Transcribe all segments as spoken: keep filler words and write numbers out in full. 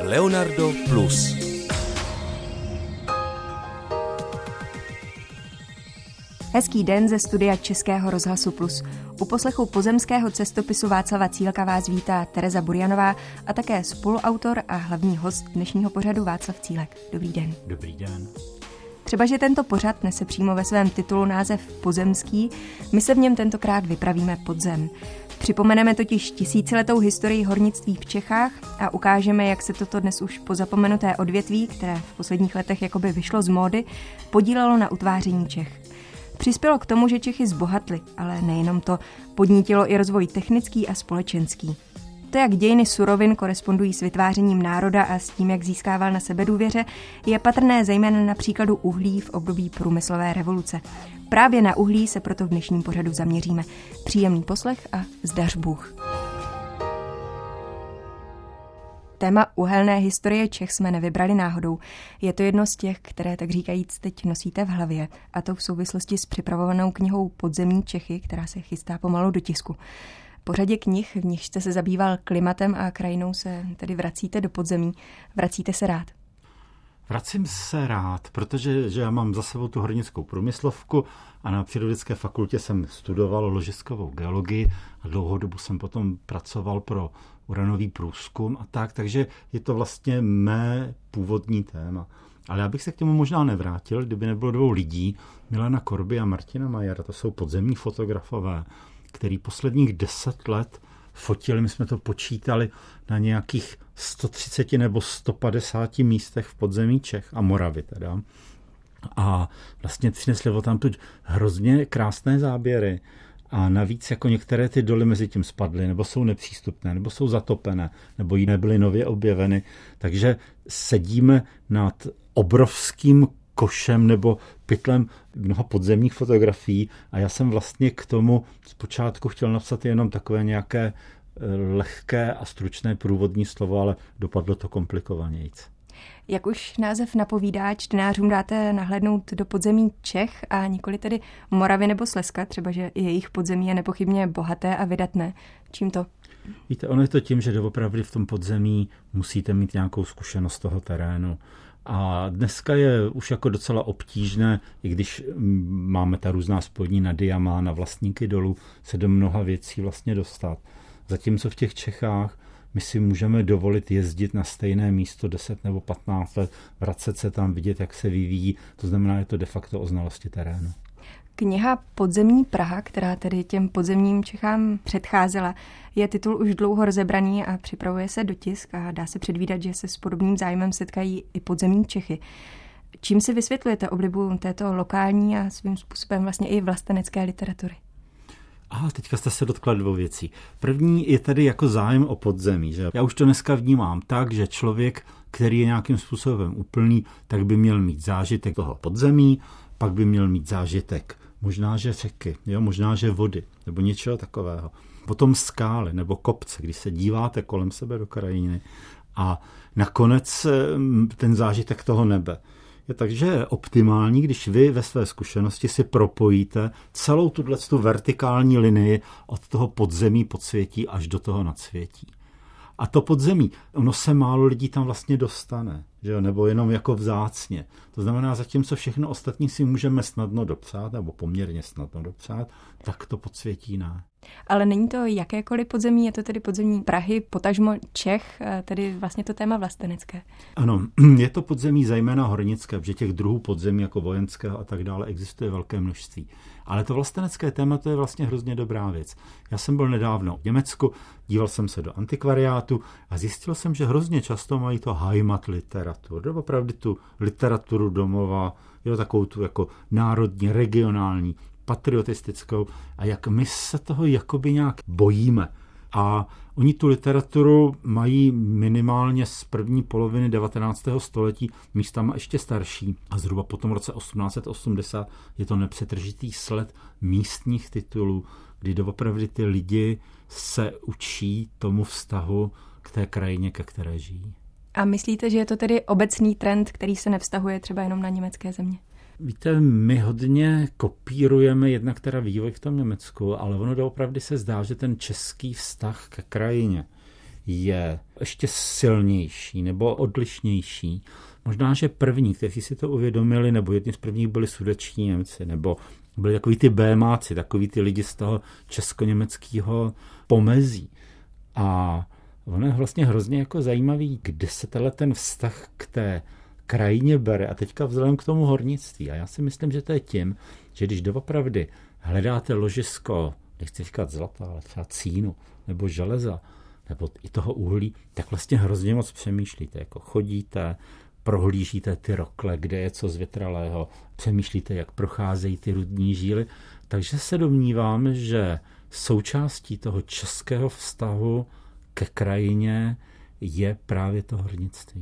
Leonardo Plus. Hezký den ze studia Českého rozhlasu Plus. U poslechu pozemského cestopisu Václava Cílka vás vítá Tereza Burjanová a také spoluautor a hlavní host dnešního pořadu Václav Cílek. Dobrý den. Dobrý den. Třeba, že tento pořad nese přímo ve svém titulu název Pozemský, my se v něm tentokrát vypravíme pod zem. Připomeneme totiž tisíciletou historii hornictví v Čechách a ukážeme, jak se toto dnes už pozapomenuté odvětví, které v posledních letech jakoby vyšlo z módy, podílelo na utváření Čech. Přispělo k tomu, že Čechy zbohatly, ale nejenom to, podnítilo i rozvoj technický a společenský. To, jak dějiny surovin korespondují s vytvářením národa a s tím, jak získával na sebedůvěře, je patrné zejména na příkladu uhlí v období průmyslové revoluce. Právě na uhlí se proto v dnešním pořadu zaměříme. Příjemný poslech a zdař Bůh. Téma uhelné historie Čech jsme nevybrali náhodou. Je to jedno z těch, které tak říkajíc teď nosíte v hlavě, a to v souvislosti s připravovanou knihou Podzemní Čechy, která se chystá pomalu do tisku. Po řadě knih, v nichž jste se zabýval klimatem a krajinou, se tedy vracíte do podzemí. Vracíte se rád? Vracím se rád, protože že já mám za sebou tu hornickou průmyslovku a na Přírodovědecké fakultě jsem studoval ložiskovou geologii a dlouhou dobu jsem potom pracoval pro uranový průzkum a tak, takže je to vlastně mé původní téma. Ale já bych se k tomu možná nevrátil, kdyby nebylo dvou lidí, Milana Korby a Martina Majera, to jsou podzemní fotografové, který posledních deset let fotili, my jsme to počítali na nějakých sto třicet nebo sto padesát místech v podzemí Čech a Moravy teda. A vlastně přinesli tam tu hrozně krásné záběry a navíc jako některé ty doly mezi tím spadly, nebo jsou nepřístupné, nebo jsou zatopené, nebo jiné byly nově objeveny. Takže sedíme nad obrovským košem nebo pytlem mnoha podzemních fotografií a já jsem vlastně k tomu zpočátku chtěl napsat jenom takové nějaké lehké a stručné průvodní slovo, ale dopadlo to komplikovanějc. Jak už název napovídá, čtenářům dáte nahlédnout do podzemí Čech a nikoli tedy Moravy nebo Slezska, třeba že jejich podzemí je nepochybně bohaté a vydatné. Čím to? Víte, ono je to tím, že doopravdy v tom podzemí musíte mít nějakou zkušenost toho terénu. A dneska je už jako docela obtížné, i když máme ta různá spojení na diama, na vlastníky dolů, se do mnoha věcí vlastně dostat. Zatímco v těch Čechách my si můžeme dovolit jezdit na stejné místo deset nebo patnáct let, vracet se tam, vidět, jak se vyvíjí. To znamená, je to de facto o znalosti terénu. Kniha Podzemní Praha, která tedy těm podzemním Čechám předcházela, je titul už dlouho rozebraný a připravuje se do tisk a dá se předvídat, že se s podobným zájmem setkají i podzemní Čechy. Čím si vysvětlujete oblibu této lokální a svým způsobem vlastně i vlastenecké literatury? A teďka jste se dotkla dvou věcí. První je tedy jako zájem o podzemí. Že? Já už to dneska vnímám tak, že člověk, který je nějakým způsobem úplný, tak by měl mít zážitek toho podzemí, pak by měl mít zážitek možná, že řeky, jo? Možná, že vody, nebo něčeho takového. Potom skály nebo kopce, když se díváte kolem sebe do krajiny a nakonec ten zážitek toho nebe. Je takže optimální, když vy ve své zkušenosti si propojíte celou tuto vertikální linii od toho podzemí, podsvětí až do toho nadsvětí. A to podzemí, ono se málo lidí tam vlastně dostane, že jo? Nebo jenom jako vzácně. To znamená, zatímco všechno ostatní si můžeme snadno dopřát, nebo poměrně snadno dopřát, tak to podsvětí ne. Ale není to jakékoliv podzemí, je to tedy podzemí Prahy, potažmo Čech, tedy vlastně to téma vlastenecké. Ano, je to podzemí zejména hornické, protože těch druhů podzemí jako vojenského a tak dále existuje velké množství. Ale to vlastenecké téma, to je vlastně hrozně dobrá věc. Já jsem byl nedávno v Německu, díval jsem se do antikvariátu a zjistil jsem, že hrozně často mají to Heimat literaturu, opravdu tu literaturu domova, jo, takovou tu jako národní, regionální, patriotistickou a jak my se toho jakoby nějak bojíme. A oni tu literaturu mají minimálně z první poloviny devatenáctého století, místama ještě starší. A zhruba po tom roce osmnáct set osmdesát je to nepřetržitý sled místních titulů, kdy doopravdy ty lidi se učí tomu vztahu k té krajině, ke které žijí. A myslíte, že je to tedy obecný trend, který se nevztahuje třeba jenom na německé země? Víte, my hodně kopírujeme jednak teda vývoj v tom Německu, ale ono doopravdy se zdá, že ten český vztah ke krajině je ještě silnější nebo odlišnější. Možná, že první, kteří si to uvědomili, nebo jedni z prvních byli sudetští Němci, nebo byli takový ty bémáci, takový ty lidi z toho česko-německého pomezí. A ono je vlastně hrozně jako zajímavý, kde se tenhle ten vztah k té krajině bere a teďka vzhledem k tomu hornictví. A já si myslím, že to je tím, že když doopravdy hledáte ložisko, nechci říkat zlata, ale třeba cínu, nebo železa, nebo i toho uhlí, tak vlastně hrozně moc přemýšlíte. Jako chodíte, prohlížíte ty rokle, kde je co zvětralého, přemýšlíte, jak procházejí ty rudní žíly. Takže se domnívám, že součástí toho českého vztahu ke krajině je právě to hornictví.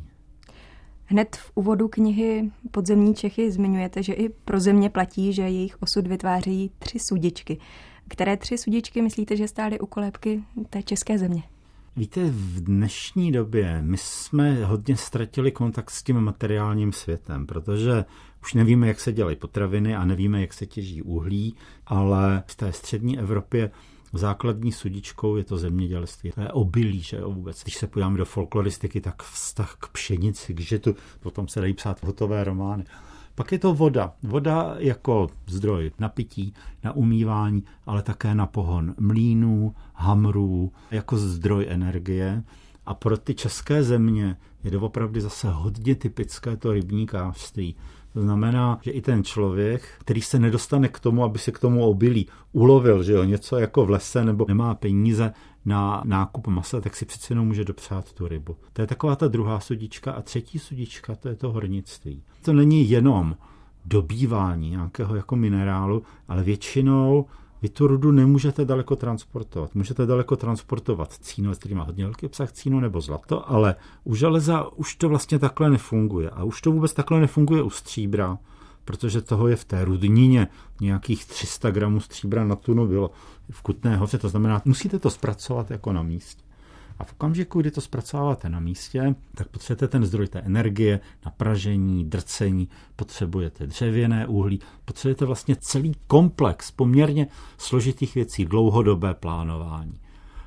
Hned v úvodu knihy Podzemní Čechy zmiňujete, že i pro země platí, že jejich osud vytvářejí tři sudičky. Které tři sudičky myslíte, že stály u kolébky té české země? Víte, v dnešní době my jsme hodně ztratili kontakt s tím materiálním světem, protože už nevíme, jak se dělají potraviny a nevíme, jak se těží uhlí, ale v té střední Evropě základní sudičkou je to zemědělství. To je obilí, že jo, vůbec. Když se podíváme do folkloristiky, tak vztah k pšenici, když je tu, potom se dají psát hotové romány. Pak je to voda. Voda jako zdroj na pití, na umývání, ale také na pohon mlýnů, hamrů, jako zdroj energie. A pro ty české země je doopravdy zase hodně typické to rybníkářství. To znamená, že i ten člověk, který se nedostane k tomu, aby se k tomu obilí ulovil, že jo, něco jako v lese, nebo nemá peníze na nákup masa, tak si přece jenom může dopřát tu rybu. To je taková ta druhá sudička. A třetí sudička, to je to hornictví. To není jenom dobývání nějakého jako minerálu, ale většinou vy tu rudu nemůžete daleko transportovat. Můžete daleko transportovat cínu, který má hodně velký obsah cínu, nebo zlato, ale u železa už to vlastně takhle nefunguje. A už to vůbec takhle nefunguje u stříbra, protože toho je v té rudnině nějakých tři sta gramů stříbra na tunu bylo v Kutné Hoře. To znamená, musíte to zpracovat jako na místě. A v okamžiku, kdy to zpracováváte na místě, tak potřebujete ten zdroj té energie na pražení, drcení, potřebujete dřevěné uhlí, potřebujete vlastně celý komplex poměrně složitých věcí, dlouhodobé plánování.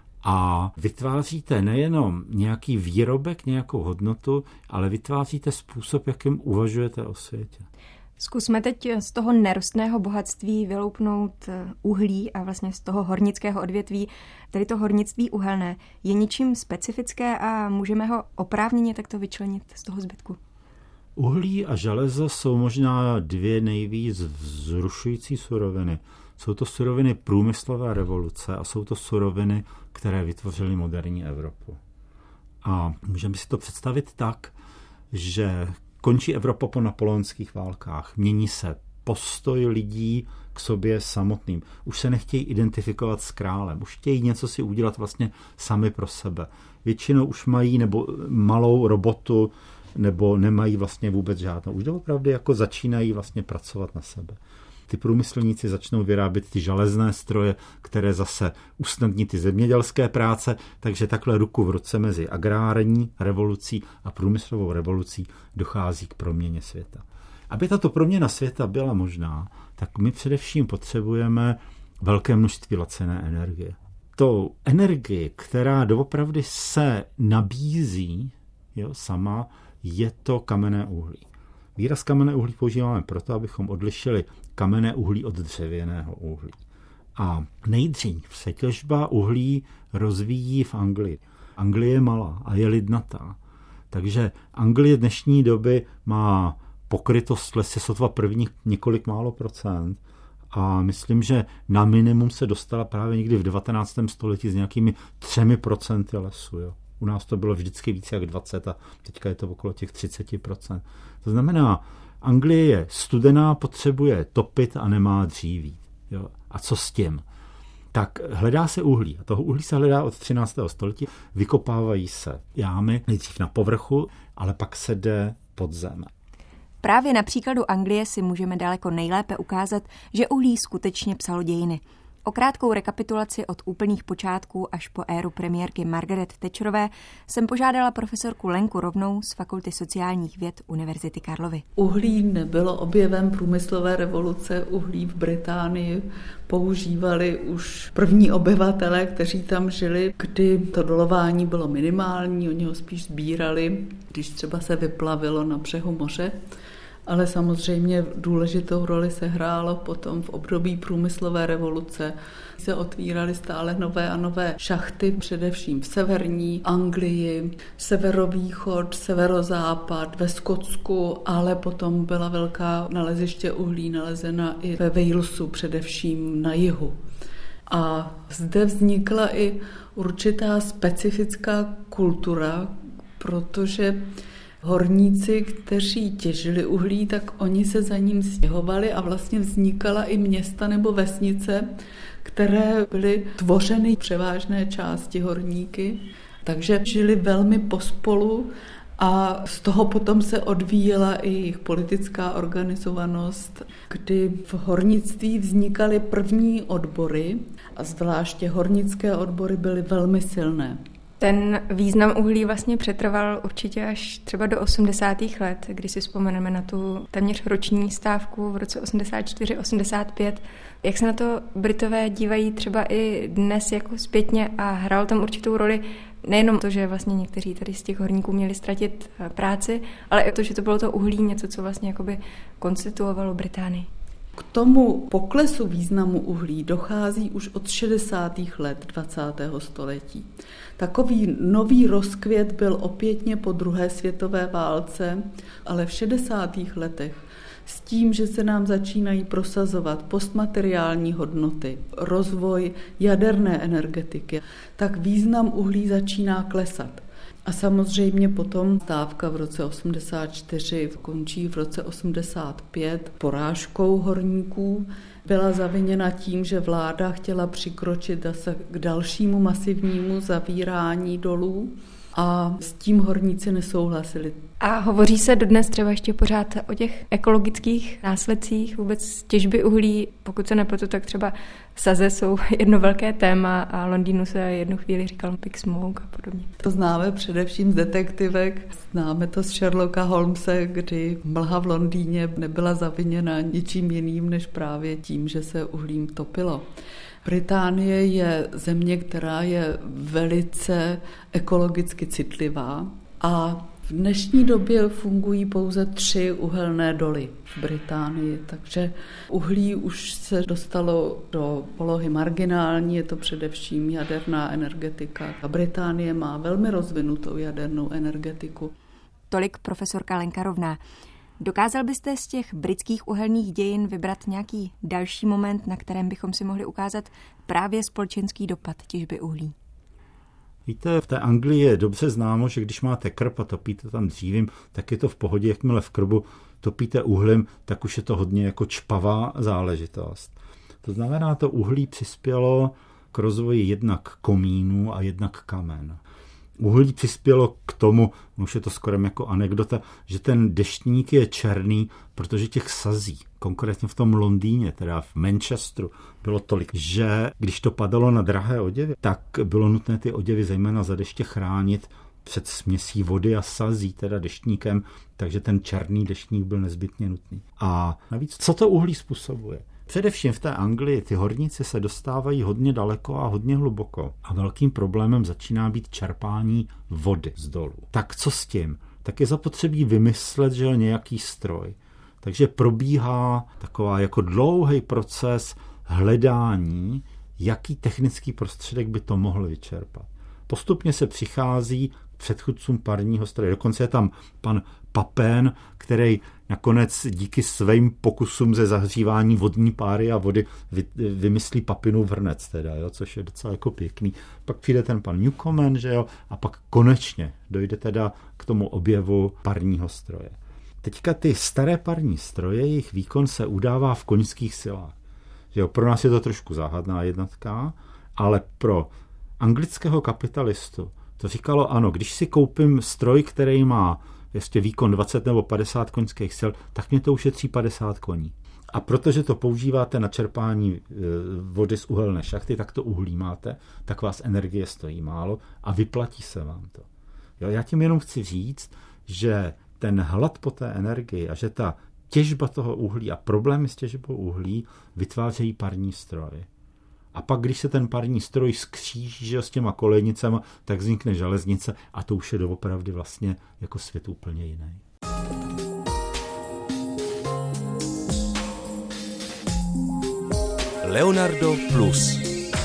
A vytváříte nejenom nějaký výrobek, nějakou hodnotu, ale vytváříte způsob, jakým uvažujete o světě. Zkusme teď z toho nerostného bohatství vyloupnout uhlí a vlastně z toho hornického odvětví, tedy to hornictví uhelné. Je ničím specifické a můžeme ho oprávněně takto vyčlenit z toho zbytku? Uhlí a železo jsou možná dvě nejvíc vzrušující suroviny. Jsou to suroviny průmyslové revoluce a jsou to suroviny, které vytvořily moderní Evropu. A můžeme si to představit tak, že končí Evropa po napoleonských válkách. Mění se postoj lidí k sobě samotným. Už se nechtějí identifikovat s králem. Už chtějí něco si udělat vlastně sami pro sebe. Většinou už mají nebo malou robotu, nebo nemají vlastně vůbec žádnou. Už doopravdy jako začínají vlastně pracovat na sebe. Ty průmyslníci začnou vyrábět ty železné stroje, které zase usnadní ty zemědělské práce, takže takhle ruku v ruce mezi agrární revolucí a průmyslovou revolucí dochází k proměně světa. Aby tato proměna světa byla možná, tak my především potřebujeme velké množství laciné energie. To energii, která doopravdy se nabízí, jo, sama, je to kamenné uhlí. Výraz kamenné uhlí používáme proto, abychom odlišili kamenné uhlí od dřevěného uhlí. A nejdřív se těžba uhlí rozvíjí v Anglii. Anglie je malá a je lidnatá. Takže Anglie dnešní doby má pokrytost lesy sotva prvních několik málo procent. A myslím, že na minimum se dostala právě někdy v devatenáctém století s nějakými třemi procenty lesu. Jo. U nás to bylo vždycky více jak dvacet a teďka je to okolo těch třicet procent. To znamená, Anglie je studená, potřebuje topit a nemá dříví. Jo. A co s tím? Tak hledá se uhlí. A toho uhlí se hledá od třináctého století. Vykopávají se jámy, nejdřív na povrchu, ale pak se jde pod zem. Právě na příkladu Anglie si můžeme daleko nejlépe ukázat, že uhlí skutečně psalo dějiny. O krátkou rekapitulaci od úplných počátků až po éru premiérky Margaret Thatcherové jsem požádala profesorku Lenku Rovnou z Fakulty sociálních věd Univerzity Karlovy. Uhlí nebylo objevem průmyslové revoluce, uhlí v Británii používali už první obyvatelé, kteří tam žili, kdy to dolování bylo minimální, oni ho spíš sbírali, když třeba se vyplavilo na břehu moře. Ale samozřejmě důležitou roli se hrálo potom v období průmyslové revoluce. Se otvíraly stále nové a nové šachty, především v severní Anglii, severovýchod, severozápad, ve Skotsku, ale potom byla velká naleziště uhlí nalezena i ve Walesu, především na jihu. A zde vznikla i určitá specifická kultura, protože horníci, kteří těžili uhlí, tak oni se za ním stěhovali a vlastně vznikala i města nebo vesnice, které byly tvořeny převážné části horníky, takže žili velmi pospolu a z toho potom se odvíjela i jejich politická organizovanost, kdy v hornictví vznikaly první odbory a zvláště hornické odbory byly velmi silné. Ten význam uhlí vlastně přetrval určitě až třeba do osmdesátých let, kdy si vzpomeneme na tu téměř roční stávku v roce osmdesát čtyři osmdesát pět. Jak se na to Britové dívají třeba i dnes jako zpětně a hrál tam určitou roli nejenom to, že vlastně někteří tady z těch horníků měli ztratit práci, ale i to, že to bylo to uhlí něco, co vlastně jakoby konstituovalo Británii. K tomu poklesu významu uhlí dochází už od šedesátých let dvacátého století. Takový nový rozkvět byl opětně po druhé světové válce, ale v šedesátých letech s tím, že se nám začínají prosazovat postmateriální hodnoty, rozvoj jaderné energetiky, tak význam uhlí začíná klesat. A samozřejmě potom stávka v roce osmdesát čtyři končí v roce osmdesát pět porážkou horníků. Byla zaviněna tím, že vláda chtěla přikročit zase k dalšímu masivnímu zavírání dolů a s tím horníci nesouhlasili. A hovoří se dodnes třeba ještě pořád o těch ekologických následcích vůbec těžby uhlí. Pokud se nepletu, tak třeba Saze jsou jedno velké téma a Londýnu se jednu chvíli říkal Big Smoke a podobně. To známe především z detektivek. Známe to z Sherlocka Holmese, kdy mlha v Londýně nebyla zaviněna ničím jiným, než právě tím, že se uhlím topilo. Británie je země, která je velice ekologicky citlivá a v dnešní době fungují pouze tři uhelné doly v Británii, takže uhlí už se dostalo do polohy marginální, je to především jaderná energetika. A Británie má velmi rozvinutou jadernou energetiku. Tolik profesorka Lenka Rovná. Dokázal byste z těch britských uhelných dějin vybrat nějaký další moment, na kterém bychom si mohli ukázat právě společenský dopad těžby uhlí? Víte, v té Anglii je dobře známo, že když máte krb a topíte tam dřívím, tak je to v pohodě, jakmile v krbu topíte uhlím, tak už je to hodně jako čpavá záležitost. To znamená, to uhlí přispělo k rozvoji jednak komínů a jednak kamen. Uhlí přispělo k tomu, už je to skoro jako anekdota, že ten deštník je černý, protože těch sazí, konkrétně v tom Londýně, teda v Manchesteru, bylo tolik, že když to padalo na drahé oděvy, tak bylo nutné ty oděvy zejména za deště chránit před směsí vody a sazí, teda deštníkem, takže ten černý deštník byl nezbytně nutný. A navíc, co to uhlí způsobuje? Především v té Anglii ty horníci se dostávají hodně daleko a hodně hluboko a velkým problémem začíná být čerpání vody z dolů. Tak co s tím? Tak je zapotřebí vymyslet, že je nějaký stroj. Takže probíhá taková jako dlouhý proces hledání, jaký technický prostředek by to mohl vyčerpat. Postupně se přichází k předchůdcům parního stroje. Dokonce je tam pan Papin, který nakonec díky svým pokusům ze zahřívání vodní páry a vody vy, vymyslí Papinův hrnec, teda, jo, což je docela jako pěkný. Pak přijde ten pan Newcomen, že jo, a pak konečně dojde teda k tomu objevu parního stroje. Teďka ty staré parní stroje, jejich výkon se udává v koňských silách. Že jo, pro nás je to trošku záhadná jednotka, ale pro anglického kapitalistu to říkalo, ano, když si koupím stroj, který má ještě výkon dvacet nebo padesát koňských sil, tak mě to ušetří padesát koní. A protože to používáte na čerpání vody z uhelné šachty, tak to uhlí máte, tak vás energie stojí málo a vyplatí se vám to. Jo, já tím jenom chci říct, že ten hlad po té energii a že ta těžba toho uhlí a problémy s těžbou uhlí vytvářejí parní stroj. A pak, když se ten parní stroj skříží že, s těma kolejnicema, tak vznikne železnice a to už je doopravdy vlastně jako svět úplně jiný. Leonardo Plus.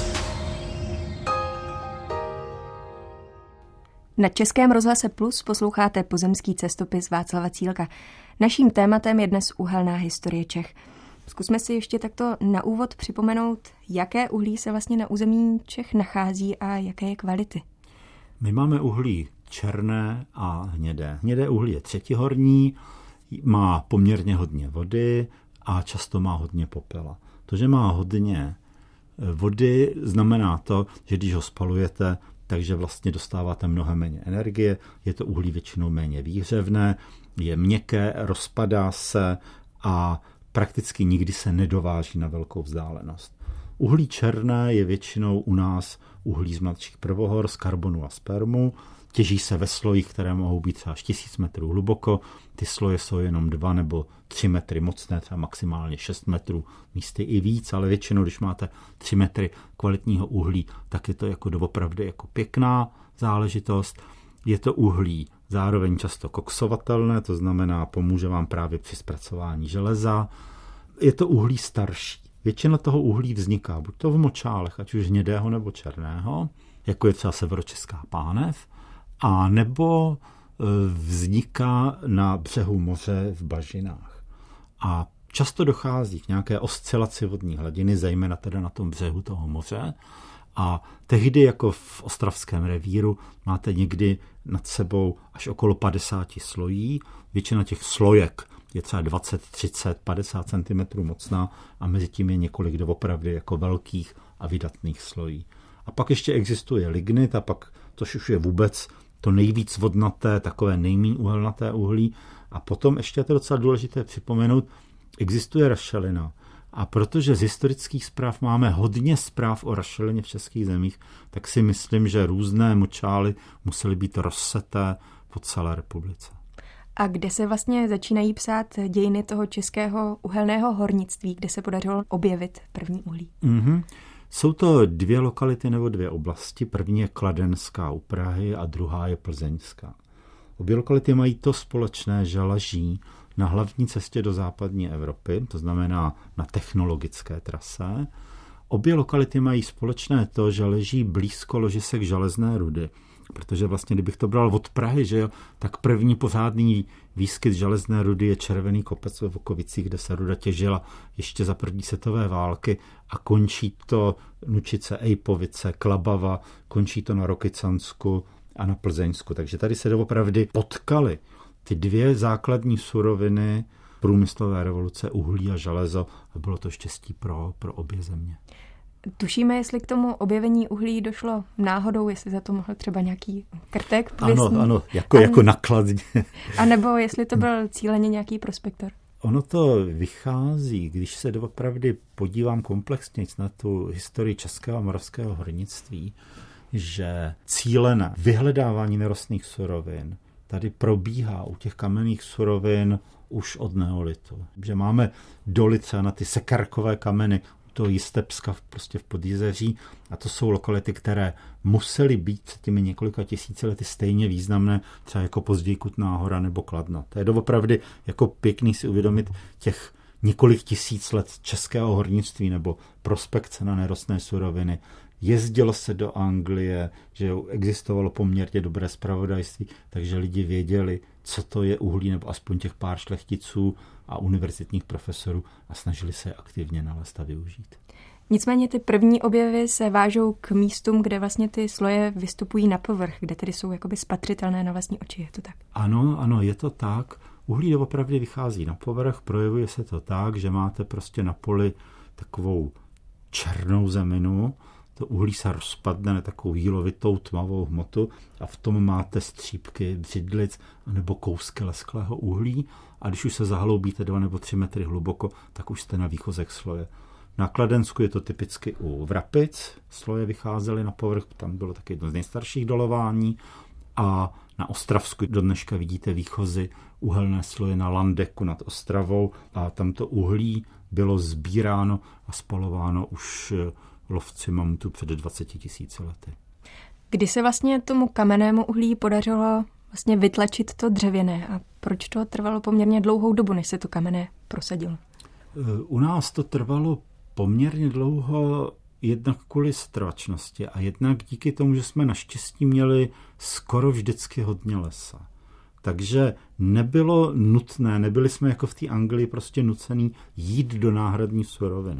Na Českém rozhlase Plus posloucháte Pozemský cestopis Václava Cílka. Naším tématem je dnes uhelná historie Čech. Zkusme si ještě takto na úvod připomenout, jaké uhlí se vlastně na území Čech nachází a jaké je kvality. My máme uhlí černé a hnědé. Hnědé uhlí je třetihorní, má poměrně hodně vody a často má hodně popela. To, že má hodně vody, znamená to, že když ho spalujete, takže vlastně dostáváte mnohem méně energie, je to uhlí většinou méně výhřevné, je měkké, rozpadá se a prakticky nikdy se nedováží na velkou vzdálenost. Uhlí černé je většinou u nás uhlí z mladších prvohor, z karbonu a spermu. Těží se ve slojích, které mohou být třeba až tisíc metrů hluboko. Ty sloje jsou jenom dva nebo tři metry mocné, třeba maximálně šest metrů, místy i víc, ale většinou, když máte tři metry kvalitního uhlí, tak je to jako doopravdy jako pěkná záležitost. Je to uhlí zároveň často koksovatelné, to znamená, pomůže vám právě při zpracování železa. Je to uhlí starší. Většina toho uhlí vzniká buď to v močálech, ať už hnědého nebo černého, jako je třeba severočeská pánev, a nebo vzniká na břehu moře v bažinách. A často dochází k nějaké oscilaci vodní hladiny, zejména teda na tom břehu toho moře. A tehdy, jako v ostravském revíru, máte někdy nad sebou až okolo padesát slojí. Většina těch slojek je třeba dvacet, třicet, padesát centimetrů mocná a mezi tím je několik doopravdy jako velkých a vydatných slojí. A pak ještě existuje lignit a pak, což už je vůbec to nejvíc vodnaté, takové nejméně uhelnaté uhlí. A potom ještě je to docela důležité připomenout, existuje rašelina. A protože z historických zpráv máme hodně zpráv o rašelině v českých zemích, tak si myslím, že různé močály musely být rozseté po celé republice. A kde se vlastně začínají psát dějiny toho českého uhelného hornictví, kde se podařilo objevit první uhlí? Mm-hmm. Jsou to dvě lokality nebo dvě oblasti. První je Kladenská u Prahy a druhá je Plzeňská. Obě lokality mají to společné, že leží na hlavní cestě do západní Evropy, to znamená na technologické trase. Obě lokality mají společné to, že leží blízko ložisek železné rudy, protože vlastně, kdybych to bral od Prahy, že jo, tak první pořádný výskyt železné rudy je Červený kopec ve Vokovicích, kde se ruda těžila ještě za první světové války a končí to Nučice, Ejpovice, Klabava, končí to na Rokycansku a na Plzeňsku. Takže tady se doopravdy potkaly ty dvě základní suroviny průmyslové revoluce, uhlí a železo, a bylo to štěstí pro, pro obě země. Tušíme, jestli k tomu objevení uhlí došlo náhodou, jestli za to mohl třeba nějaký krtek pověstný. Ano, ano, jako, jako nakladně. A nebo jestli to byl cíleně nějaký prospektor. Ono to vychází, když se doopravdy podívám komplexně na tu historii českého a moravského hornictví, že cílené vyhledávání nerostných surovin tady probíhá u těch kamenných surovin už od neolitu. Že máme doly třeba na ty sekarkové kameny, to Jistebska prostě v Podjizeří, a to jsou lokality, které musely být před těmi několika tisíci lety stejně významné, třeba jako později Kutná Hora nebo Kladno. To je doopravdy jako pěkný si uvědomit těch několik tisíc let českého hornictví nebo prospekce na nerostné suroviny. Jezdilo se do Anglie, že existovalo poměrně dobré zpravodajství, takže lidi věděli, co to je uhlí, nebo aspoň těch pár šlechticů a univerzitních profesorů, a snažili se je aktivně nalézt a využít. Nicméně ty první objevy se vážou k místům, kde vlastně ty sloje vystupují na povrch, kde tedy jsou jakoby spatřitelné na vlastní oči, je to tak? Ano, ano, je to tak. Uhlí doopravdy vychází na povrch, projevuje se to tak, že máte prostě na poli takovou černou zeminu, to uhlí se rozpadne na takovou jílovitou tmavou hmotu a v tom máte střípky břidlic nebo kousky lesklého uhlí a když už se zahloubíte dva nebo tři metry hluboko, tak už jste na výchozek sloje. Na Kladensku je to typicky u Vrapic, sloje vycházely na povrch, tam bylo taky jedno z nejstarších dolování a na Ostravsku do dneška vidíte výchozy uhelné sloje na Landeku nad Ostravou a tam to uhlí bylo sbíráno a spalováno už lovci mamutů před dvaceti tisíci lety. Kdy se vlastně tomu kamennému uhlí podařilo vlastně vytlačit to dřevěné a proč to trvalo poměrně dlouhou dobu, než se to kamenné prosadilo? U nás to trvalo poměrně dlouho jednak kvůli setrvačnosti a jednak díky tomu, že jsme naštěstí měli skoro vždycky hodně lesa. Takže nebylo nutné, nebyli jsme jako v té Anglii prostě nucený jít do náhradní suroviny.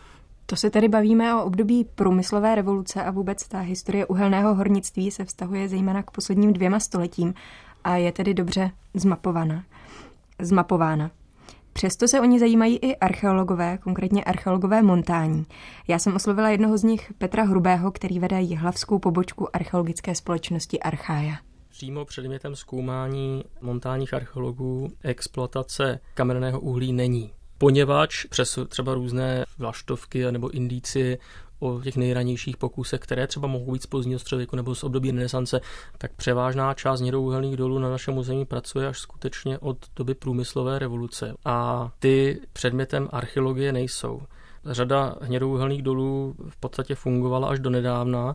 To se tedy bavíme o období průmyslové revoluce a vůbec ta historie uhelného hornictví se vztahuje zejména k posledním dvěma stoletím a je tedy dobře zmapovaná. zmapována. Přesto se o ní zajímají i archeologové, konkrétně archeologové montání. Já jsem oslovila jednoho z nich, Petra Hrubého, který vede jihlavskou pobočku archeologické společnosti Archaia. Přímo předmětem zkoumání montánních archeologů exploatace kamenného uhlí není. Poněvadž přes třeba různé vlaštovky nebo indicie o těch nejranějších pokusech, které třeba mohou být z pozdního středověku nebo z období renesance, tak převážná část hnědouhelných dolů na našem území pracuje až skutečně od doby průmyslové revoluce. A ty předmětem archeologie nejsou. Řada hnědouhelných dolů v podstatě fungovala až do nedávna,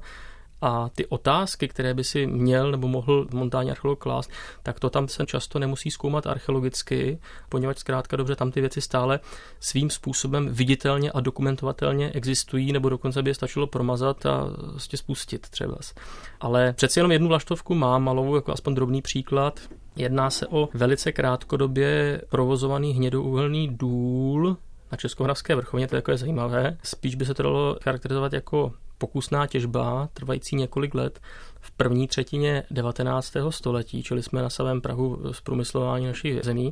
a ty otázky, které by si měl nebo mohl montání archeolog klást, tak to tam se často nemusí zkoumat archeologicky, poněvadž zkrátka dobře tam ty věci stále svým způsobem viditelně a dokumentovatelně existují, nebo dokonce by je stačilo promazat a vlastně spustit třeba. Ale přeci jenom jednu vlaštovku mám malou, jako aspoň drobný příklad. Jedná se o velice krátkodobě provozovaný hnědouhelný důl na Českomoravské vrchovině, to je takové zajímavé. Spíš by se to dalo charakterizovat jako pokusná těžba, trvající několik let v první třetině devatenáctého století, čili jsme na samém prahu zprůmyslování našich zemí,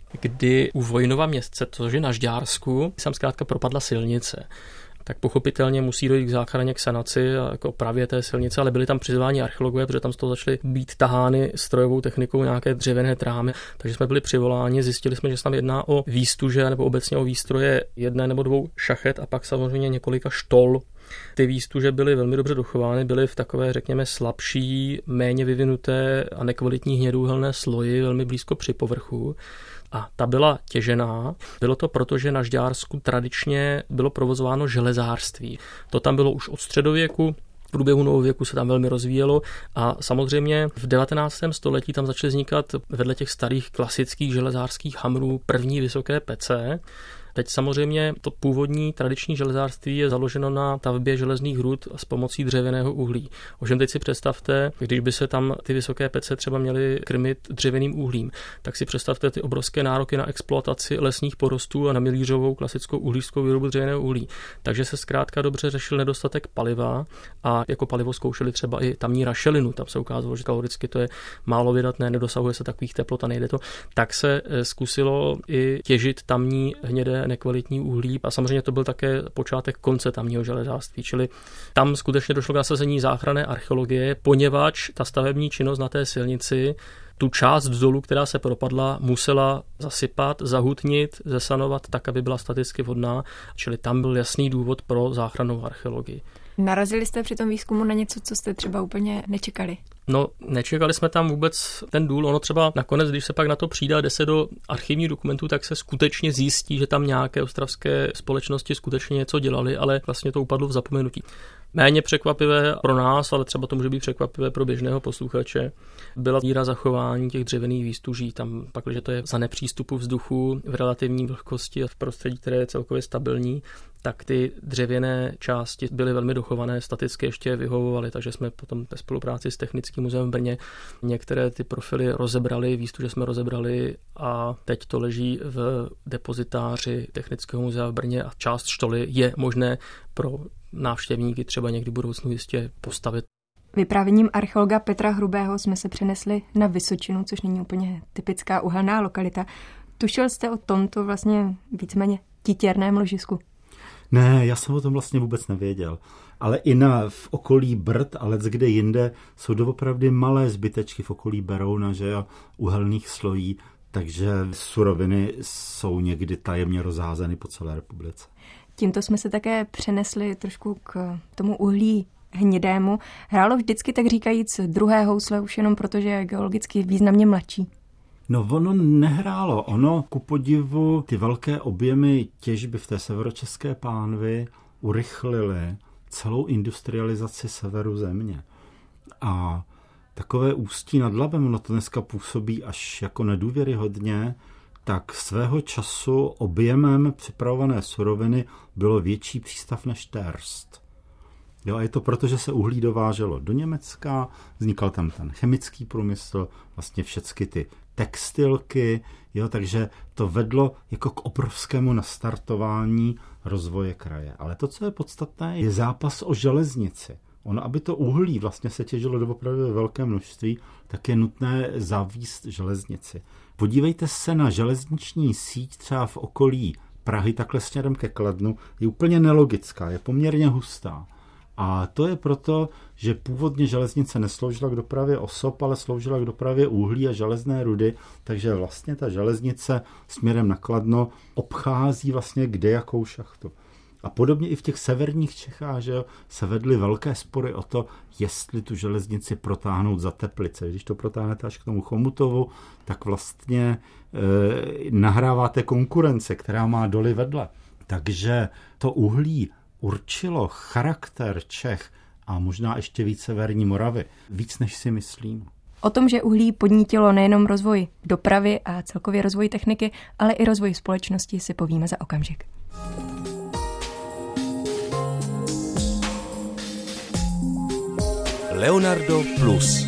kdy u Vojnova městce, což je na Žďársku, sem zkrátka propadla silnice. Tak pochopitelně musí dojít k záchraně, k sanaci a k opravě té silnice, ale byli tam přizváni archeologové, protože tam z toho začaly být tahány strojovou technikou nějaké dřevěné trámy, takže jsme byli přivoláni, zjistili jsme, že se tam jedná o výstuže nebo obecně o výstroje jedné nebo dvou šachet a pak samozřejmě několika štol. Ty výstuže byly velmi dobře dochovány, byly v takové, řekněme, slabší, méně vyvinuté a nekvalitní hnědouhelné sloji, velmi blízko při povrchu. A ta byla těžená. Bylo to proto, že na Žďársku tradičně bylo provozováno železářství. To tam bylo už od středověku, v průběhu novověku se tam velmi rozvíjelo a samozřejmě v devatenáctém století tam začaly vznikat vedle těch starých klasických železářských hamrů první vysoké pece. Teď samozřejmě to původní tradiční železářství je založeno na tavbě železných rud s pomocí dřevěného uhlí. Ovšem teď si představte, když by se tam ty vysoké pece třeba měly krmit dřevěným uhlím, tak si představte ty obrovské nároky na exploataci lesních porostů a na milířovou klasickou uhlířskou výrobu dřevěného uhlí. Takže se zkrátka dobře řešil nedostatek paliva a jako palivo zkoušeli třeba i tamní rašelinu. Tam se ukázalo, že kaloricky to je málo vydatné, nedosahuje se takových teplot a nejde to. Tak se zkusilo i těžit tamní hnědé nekvalitní uhlí a samozřejmě to byl také počátek konce tamního železářství, čili tam skutečně došlo k nasazení záchranné archeologie, poněvadž ta stavební činnost na té silnici tu část dolu, která se propadla, musela zasypat, zahutnit, zesanovat tak, aby byla staticky vhodná, čili tam byl jasný důvod pro záchrannou archeologii. Narazili jste při tom výzkumu na něco, co jste třeba úplně nečekali? No, nečekali jsme tam vůbec ten důl. Ono třeba nakonec, když se pak na to přijde, jde se do archivních dokumentů, tak se skutečně zjistí, že tam nějaké ostravské společnosti skutečně něco dělali, ale vlastně to upadlo v zapomenutí. Méně překvapivé pro nás, ale třeba to může být překvapivé pro běžného posluchače, byla míra zachování těch dřevěných výstuží. Tam pak, že to je za nepřístupu vzduchu v relativní vlhkosti a v prostředí, které je celkově stabilní, tak ty dřevěné části byly velmi dochované, staticky ještě vyhovovaly, takže jsme potom ve spolupráci s Technickým muzeem v Brně některé ty profily rozebrali, výstuže jsme rozebrali a teď to leží v depozitáři Technického muzea v Brně a část štoly je možné pro návštěvníky třeba někdy v budoucnu jistě postavit. Vyprávěním archeologa Petra Hrubého jsme se přenesli na Vysočinu, což není úplně typická uhelná lokalita. Tušil jste o tomto vlastně víceméně titěrném ložisku? Ne, já jsem o tom vlastně vůbec nevěděl. ale i na, v okolí Brd a leckde jinde jsou doopravdy malé zbytečky v okolí Berouna, že jo, uhelných slojí, takže suroviny jsou někdy tajemně rozházeny po celé republice. Tímto jsme se také přenesli trošku k tomu uhlí hnědému. Hrálo vždycky, tak říkajíc, druhé housle už jenom protože je geologicky významně mladší? No ono nehrálo. Ono ku podivu ty velké objemy těžby v té severočeské pánvi urychlily celou industrializaci severu země. A takové Ústí nad Labem, ono to dneska působí až jako nedůvěryhodně, tak svého času objemem připravované suroviny bylo větší přístav než Terst. Jo, a je to proto, že se uhlí dováželo do Německa, vznikal tam ten chemický průmysl, vlastně všechny ty textilky, jo, takže to vedlo jako k obrovskému nastartování rozvoje kraje. Ale to, co je podstatné, je zápas o železnici. Ono, aby to uhlí vlastně se těžilo doopravdy ve velké množství, tak je nutné zavíst železnici. Podívejte se na železniční síť třeba v okolí Prahy, takhle směrem ke Kladnu, je úplně nelogická, je poměrně hustá. A to je proto, že původně železnice nesloužila k dopravě osob, ale sloužila k dopravě uhlí a železné rudy, takže vlastně ta železnice směrem na Kladno obchází vlastně kdejakou šachtu. A podobně i v těch severních Čechách, že jo, se vedly velké spory o to, jestli tu železnici protáhnout za Teplice. Když to protáhnete až k tomu Chomutovu, tak vlastně e, nahráváte konkurence, která má doly vedle. Takže to uhlí určilo charakter Čech a možná ještě víc severní Moravy. Víc, než si myslím. O tom, že uhlí podnítilo nejenom rozvoj dopravy a celkově rozvoj techniky, ale i rozvoj společnosti, si povíme za okamžik. Leonardo Plus.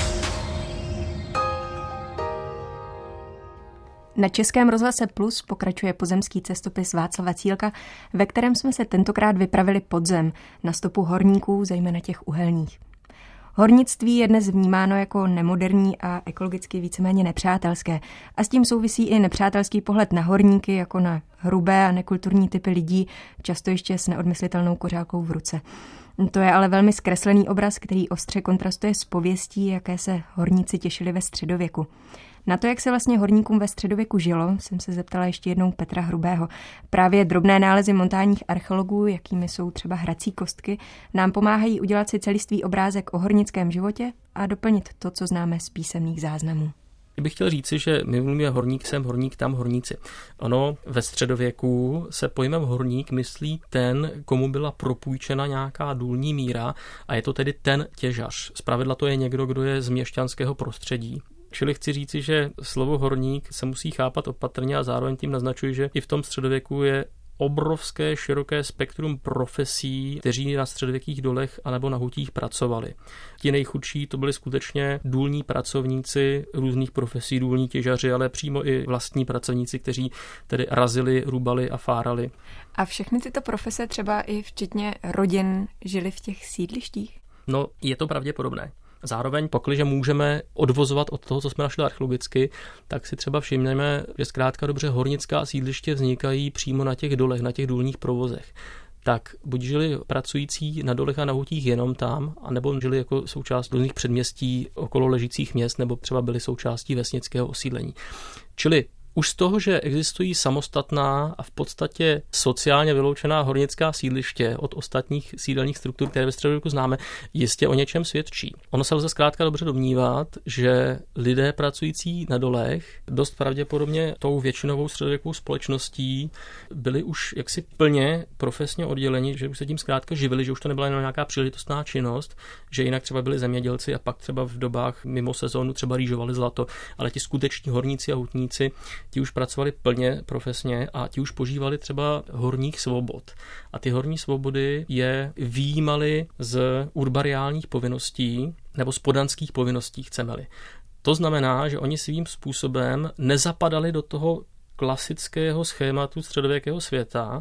Na Českém rozhlase Plus pokračuje pozemský cestopis Václava Cílka, ve kterém jsme se tentokrát vypravili pod zem, na stopu horníků, zejména těch uhelných. Hornictví je dnes vnímáno jako nemoderní a ekologicky víceméně nepřátelské. A s tím souvisí i nepřátelský pohled na horníky jako na hrubé a nekulturní typy lidí, často ještě s neodmyslitelnou kořálkou v ruce. To je ale velmi zkreslený obraz, který ostře kontrastuje s pověstí, jaké se horníci těšili ve středověku. Na to, jak se vlastně horníkům ve středověku žilo, jsem se zeptala ještě jednou Petra Hrubého. Právě drobné nálezy montánních archeologů, jakými jsou třeba hrací kostky, nám pomáhají udělat si celistvý obrázek o hornickém životě a doplnit to, co známe z písemných záznamů. Bych chtěl říci, že my mluvíme horník sem, horník tam, horníci. Ono ve středověku se pojmem horník myslí ten, komu byla propůjčena nějaká důlní míra a je to tedy ten těžař. Zpravidla to je někdo, kdo je z měšťanského prostředí. Čili chci říci, že slovo horník se musí chápat opatrně a zároveň tím naznačuji, že i v tom středověku je obrovské široké spektrum profesí, kteří na středověkých dolech anebo na hutích pracovali. Ti nejchudší to byli skutečně důlní pracovníci různých profesí, důlní těžaři, ale přímo i vlastní pracovníci, kteří tedy razili, rubali a fárali. A všechny tyto profese, třeba i včetně rodin, žili v těch sídlištích? No, je to pravděpodobné. Zároveň, pakliže můžeme odvozovat od toho, co jsme našli archeologicky, tak si třeba všimneme, že zkrátka dobře hornická sídliště vznikají přímo na těch dolech, na těch důlních provozech. Tak buď žili pracující na dolech a na hutích jenom tam, anebo žili jako součást různých předměstí okolo ležících měst, nebo třeba byli součástí vesnického osídlení. Čili už z toho, že existují samostatná a v podstatě sociálně vyloučená hornická sídliště od ostatních sídelních struktur, které ve středověku známe, jistě o něčem svědčí. Ono se lze zkrátka dobře domnívat, že lidé pracující na dolech dost pravděpodobně tou většinovou středověkou společností byli už jaksi plně profesně odděleni, že už se tím zkrátka živili, že už to nebyla jenom nějaká příležitostná činnost, že jinak třeba byli zemědělci a pak třeba v dobách mimo sezónu třeba rýžovali zlato, ale ti skuteční horníci a hutníci ti už pracovali plně profesně a ti už požívali třeba horních svobod. A ty horní svobody je vyjímaly z urbariálních povinností nebo z podanských povinností, chceme-li. To znamená, že oni svým způsobem nezapadali do toho klasického schématu středověkého světa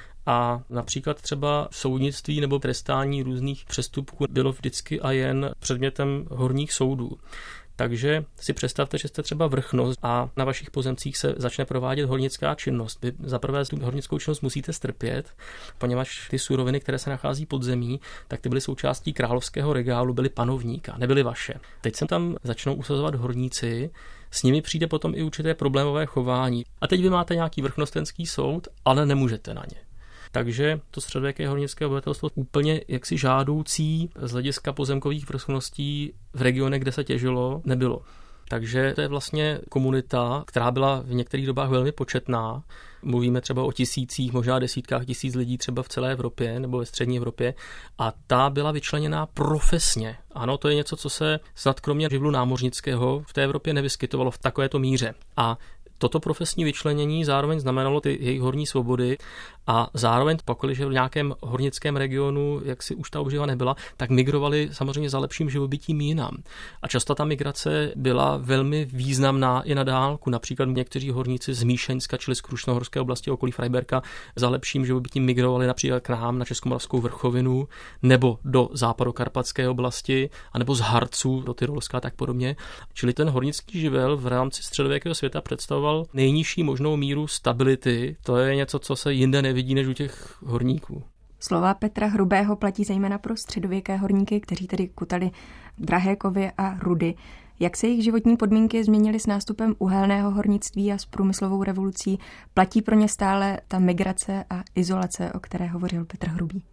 a například třeba soudnictví nebo trestání různých přestupků bylo vždycky a jen předmětem horních soudů. Takže si představte, že jste třeba vrchnost a na vašich pozemcích se začne provádět hornická činnost. Vy zaprvé tu hornickou činnost musíte strpět, poněvadž ty suroviny, které se nachází pod zemí, tak ty byly součástí královského regálu, byly panovníka, nebyly vaše. Teď se tam začnou usazovat horníci, s nimi přijde potom i určité problémové chování. A teď vy máte nějaký vrchnostenský soud, ale nemůžete na ně. Takže to středověké hornické obyvatelstvo úplně jaksi žádoucí z hlediska pozemkových vrchností v regionech, kde se těžilo, nebylo. Takže to je vlastně komunita, která byla v některých dobách velmi početná. Mluvíme třeba o tisících, možná desítkách tisíc lidí třeba v celé Evropě nebo ve střední Evropě. A ta byla vyčleněná profesně. Ano, to je něco, co se snad kromě živlu námořnického v té Evropě nevyskytovalo v takovéto míře. A toto profesní vyčlenění zároveň znamenalo ty jejich horní svobody a zároveň, pokud v nějakém hornickém regionu, jak si už ta obživa nebyla, tak migrovali samozřejmě za lepším živobytím jinam. A často ta migrace byla velmi významná i na dálku. Například někteří horníci z Míšeňska, čili z Krušnohorské oblasti okolí Freiberka, za lepším živobytím migrovali například k nám na Českomoravskou vrchovinu nebo do západokarpatské oblasti, anebo z Harců do Tyrolska a tak podobně. Čili ten hornický živel v rámci středověkého světa představoval nejnižší možnou míru stability. To je něco, co se jinde nevidí než u těch horníků. Slova Petra Hrubého platí zejména pro středověké horníky, kteří tedy kutali drahé kovy a rudy. Jak se jejich životní podmínky změnily s nástupem uhelného hornictví a s průmyslovou revolucí? Platí pro ně stále ta migrace a izolace, o které hovořil Petr Hrubý?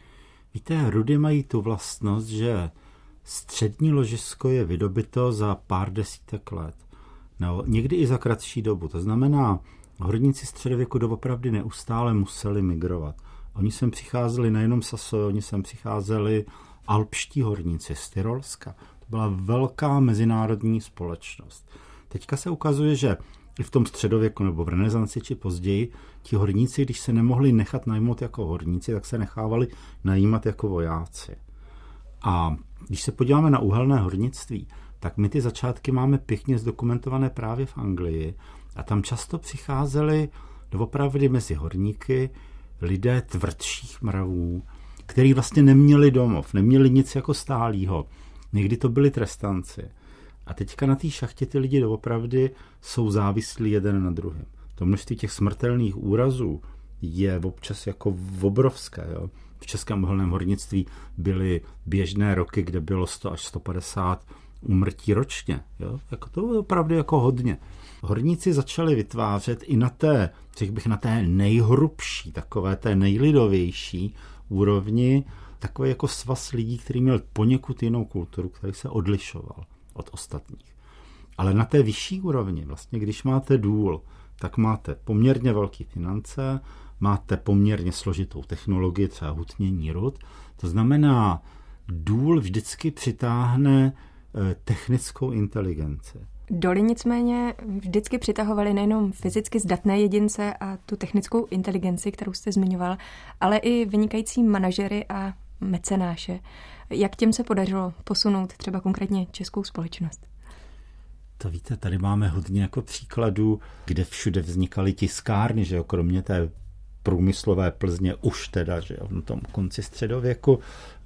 Víte, rudy mají tu vlastnost, že střední ložisko je vydobyto za pár desítek let. No, někdy i za kratší dobu. To znamená, horníci středověku doopravdy neustále museli migrovat. Oni sem přicházeli nejenom Sasové, oni sem přicházeli alpští horníci z Tyrolska. To byla velká mezinárodní společnost. Teďka se ukazuje, že i v tom středověku nebo v renesanci či později ti horníci, když se nemohli nechat najmout jako horníci, tak se nechávali najímat jako vojáci. A když se podíváme na uhelné hornictví, tak my ty začátky máme pěkně zdokumentované právě v Anglii a tam často přicházeli doopravdy mezi horníky lidé tvrdších mravů, kteří vlastně neměli domov, neměli nic jako stálýho. Někdy to byli trestanci. A teďka na té šachtě ty lidi doopravdy jsou závislí jeden na druhém. To množství těch smrtelných úrazů je občas jako obrovské. Jo? V českém uhelném hornictví byly běžné roky, kde bylo sto až sto padesát úmrtí ročně. Jo? Jako to je opravdu jako hodně. Horníci začali vytvářet i na té, řekl bych, na té nejhrubší, takové té nejlidovější úrovni takový jako svaz lidí, který měl poněkud jinou kulturu, který se odlišoval od ostatních. Ale na té vyšší úrovni, vlastně, když máte důl, tak máte poměrně velké finance, máte poměrně složitou technologii, třeba hutnění rud. To znamená, důl vždycky přitáhne technickou inteligenci. Doly nicméně vždycky přitahovaly nejenom fyzicky zdatné jedince a tu technickou inteligenci, kterou jste zmiňoval, ale i vynikající manažery a mecenáše. Jak těm se podařilo posunout třeba konkrétně českou společnost? To víte, tady máme hodně jako příkladů, kde všude vznikaly tiskárny, že jo, kromě té průmyslové Plzně už teda, že jo, v tom konci středověku,